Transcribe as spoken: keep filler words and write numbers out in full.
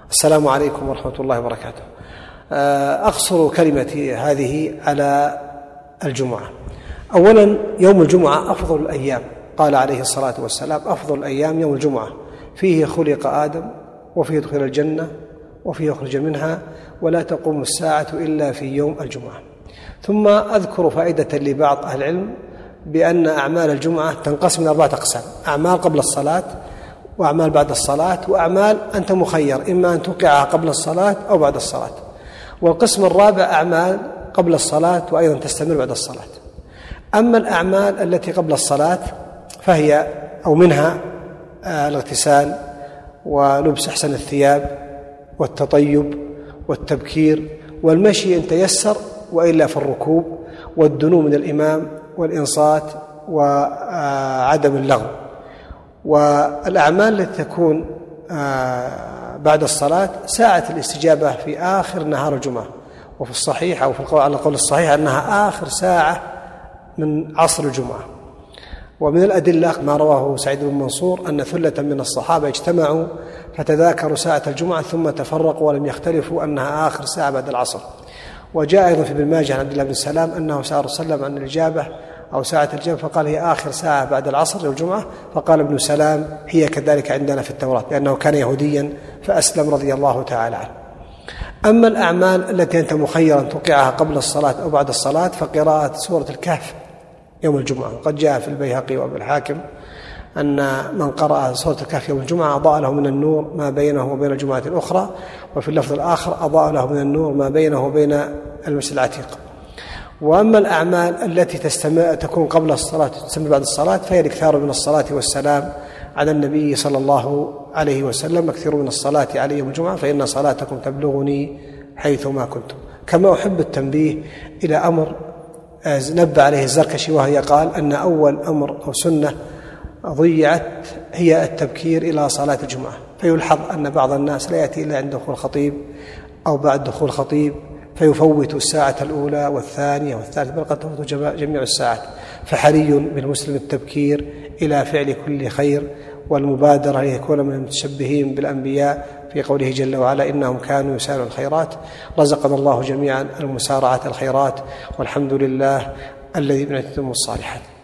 السلام عليكم ورحمة الله وبركاته. أقصر كلمتي هذه على الجمعة. أولا، يوم الجمعة أفضل الأيام، قال عليه الصلاة والسلام: أفضل الأيام يوم الجمعة، فيه خلق آدم وفيه دخل الجنة وفيه يخرج منها، ولا تقوم الساعة إلا في يوم الجمعة. ثم أذكر فائدة لبعض أهل العلم بأن أعمال الجمعة تنقسم إلى أربعة أقسام: أعمال قبل الصلاة، وأعمال بعد الصلاة، وأعمال أنت مخير إما أن توقعها قبل الصلاة أو بعد الصلاة. والقسم الرابع أعمال قبل الصلاة وأيضا تستمر بعد الصلاة. أما الأعمال التي قبل الصلاة فهي أو منها الاغتسال ولبس أحسن الثياب والتطيب والتبكير والمشي إن تيسر، وإلا في الركوب، والدنو من الإمام والإنصات وعدم اللغو. والأعمال التي تكون بعد الصلاة ساعة الاستجابة في آخر نهار الجمعة، وفي الصحيح أو في القول على القول الصحيح أنها آخر ساعة من عصر الجمعة. ومن الأدلة ما رواه سعيد بن منصور أن ثلة من الصحابة اجتمعوا فتذاكروا ساعة الجمعة ثم تفرقوا ولم يختلفوا أنها آخر ساعة بعد العصر. وجاء أيضا في ابن ماجه عن عبد الله بن سلام أنه سأل صلى الله عليه وسلم عن الإجابة أو ساعة الإجابة فقال: هي آخر ساعة بعد العصر يوم الجمعة. فقال ابن سلام: هي كذلك عندنا في التوراة، لأنه كان يهوديا فأسلم رضي الله تعالى عنه. أما الأعمال التي أنت مخيرا توقعها قبل الصلاة أو بعد الصلاة فقراءة سورة الكهف يوم الجمعة. وقد جاء في البيهقي وابن الحاكم أن من قرأ سورة الكهف يوم الجمعة أضاء له من النور ما بينه وبين الجمعة الأخرى، وفي اللفظ الآخر أضاء له من النور ما بينه وبين المسجد العتيق. وأما الأعمال التي تستمر تكون قبل الصلاة وتستمر بعد الصلاة فهي الإكثار من الصلاة والسلام على النبي صلى الله عليه وسلم: اكثروا من الصلاة عليه يوم الجمعة فإن صلاتكم تبلغني حيثما كنتم. كما أحب التنبيه إلى أمر نبه عليه الزركشي، وهي قال أن أول أمر أو سنة ضيعت هي التبكير إلى صلاة الجمعة. فيلحظ أن بعض الناس لا يأتي إلا عند دخول الخطيب أو بعد دخول الخطيب، فيفوت الساعة الأولى والثانية والثالثة، بل قد تفوت جميع الساعات. فحري بالمسلم التبكير إلى فعل كل خير والمبادرة ليكون من المتشبهين بالأنبياء في قوله جل وعلا: إنهم كانوا يسارعون الخيرات. رزقنا الله جميعا المسارعة الخيرات، والحمد لله الذي بنعمته الصالحات.